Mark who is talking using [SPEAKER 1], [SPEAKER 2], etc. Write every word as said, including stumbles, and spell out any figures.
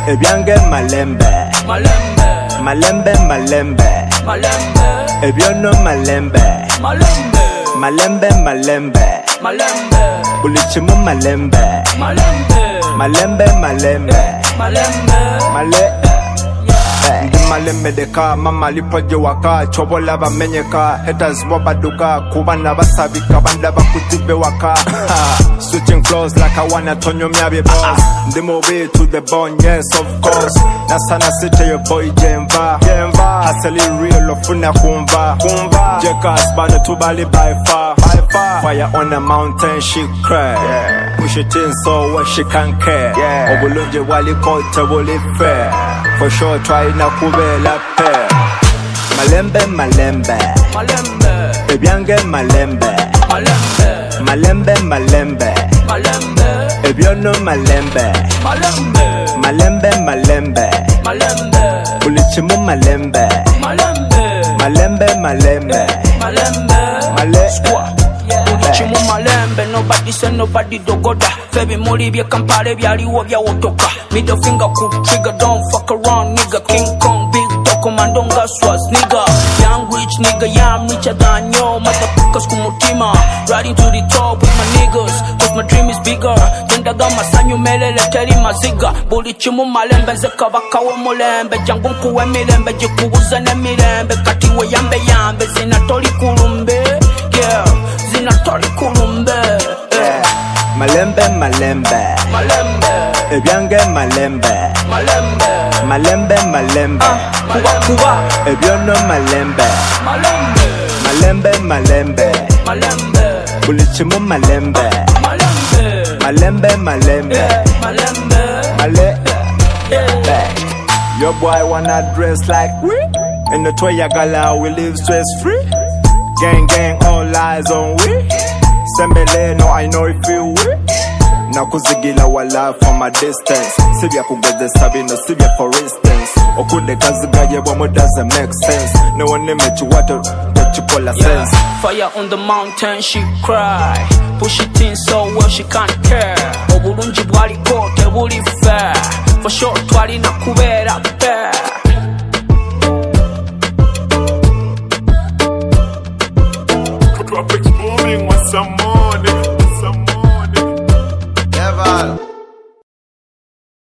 [SPEAKER 1] ebyange malembe
[SPEAKER 2] malembe
[SPEAKER 1] malembe malembe
[SPEAKER 2] malembe
[SPEAKER 1] ebyono malembe
[SPEAKER 2] malembe
[SPEAKER 1] malembe malembe
[SPEAKER 2] malembe
[SPEAKER 1] buli kimu malembe
[SPEAKER 2] malembe
[SPEAKER 1] malembe malembe
[SPEAKER 2] malembe
[SPEAKER 1] male ndi malembe deka mama lipoje waka chobola bamenyeka haters bobaduka kubana basabika banda bakutibe waka switching flows like I wanna turn your myabe boss ndi mobe to the bone, yes of course nasana city your boy Jenva Jenva hustle real ofuna kumva kumva jekas bana tubali by far by far fire on the mountain she cry yeah. Push it in so what she can care yeah. Obulunje wali kote wali fair for sure try na kubela pair malembe malembe
[SPEAKER 2] malembe
[SPEAKER 1] ebyange malembe
[SPEAKER 2] malembe
[SPEAKER 1] malembe malembe
[SPEAKER 2] malembe
[SPEAKER 1] ebyono malembe
[SPEAKER 2] malembe
[SPEAKER 1] malembe malembe
[SPEAKER 2] malembe
[SPEAKER 1] buli kimu malembe
[SPEAKER 2] malembe
[SPEAKER 1] malembe malembe
[SPEAKER 2] malembe
[SPEAKER 1] male
[SPEAKER 2] Chimu malembe, nobody say nobody dogoda. Febi muli bye kampale byaliwo bya wotoka. Middle finger could trigger, don't fuck around nigga. King Kong, big dog, commando ngaswas nigga. Young rich nigga, yeah I'm richer than yo. Motherfuckers kumutima, riding to the top with my niggas. Cause my dream is bigger. Jendaga masanyu melele teri maziga. Buli chimu malembe zeka bakawe mulembe. Jangu nkuwe milembe, jikubuza ne milembe. Katiwe yambe yambe, zinatoli kulumbe. Yeah. Tori kulumbe
[SPEAKER 1] yeah. Malembe malembe
[SPEAKER 2] malembe
[SPEAKER 1] ebyange malembe
[SPEAKER 2] malembe
[SPEAKER 1] malembe malembe
[SPEAKER 2] uh, kuba kuba
[SPEAKER 1] ebyono malembe
[SPEAKER 2] malembe
[SPEAKER 1] malembe malembe
[SPEAKER 2] malembe
[SPEAKER 1] buli kimu malembe
[SPEAKER 2] malembe
[SPEAKER 1] malembe malembe
[SPEAKER 2] yeah. malembe
[SPEAKER 1] male
[SPEAKER 2] yeah.
[SPEAKER 1] Yeah. Your boy wanna dress like we in the toy gala we live stress free. Gang gang all eyes on we. Sembele no I know if you we. Na kuzigila wala from a distance. Sibya kugeze sabino sibya for instance. Okude kazigaye bomo doesn't make sense. No one image water that you call a
[SPEAKER 2] yeah.
[SPEAKER 1] sense.
[SPEAKER 2] Fire on the mountain she cry. Push it in so well she can't care. Obulunji bwali kote buli fair. For sure twali na kubera fair.